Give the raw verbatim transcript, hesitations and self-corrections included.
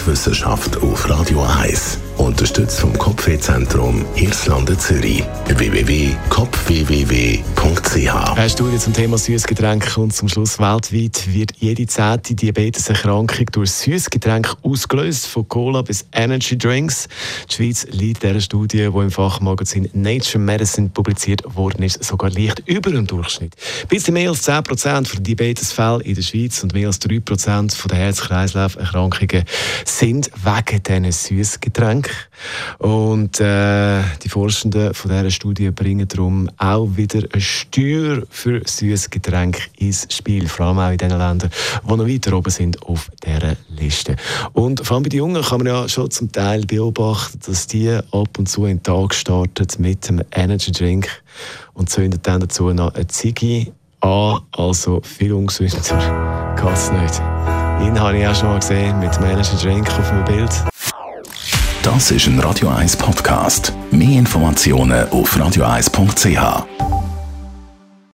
Sportwissenschaft auf Radio eins. Unterstützt vom Kopfwehzentrum Irlande Zürich. w w w punkt kopfwww punkt c h. Eine Studie zum Thema Süßgetränke kommt zum Schluss. Weltweit wird jede zehnte Diabeteserkrankung durch Süßgetränke ausgelöst, von Cola bis Energy Drinks. Die Schweiz liegt dieser Studie, die im Fachmagazin Nature Medicine publiziert worden ist, sogar leicht über dem Durchschnitt. Bis zu mehr als zehn Prozent der Diabetesfälle in der Schweiz und mehr als drei Prozent der Herz-Kreislauf-Erkrankungen sind wegen diesen Süßgetränken. Und äh, die Forschenden von dieser Studie bringen darum auch wieder eine Steuer für Süßgetränke ins Spiel, vor allem auch in den Ländern, die noch weiter oben sind auf dieser Liste. Und vor allem bei den Jungen kann man ja schon zum Teil beobachten, dass die ab und zu in den Tag starten mit einem Energy Drink und zünden dann dazu noch eine Ziggy an, also viel ungesünder geht es nicht. Ihn habe ich auch schon mal gesehen mit dem Energy Drink auf dem Bild. Das ist ein Radio eins Podcast. Mehr Informationen auf radio eins punkt c h.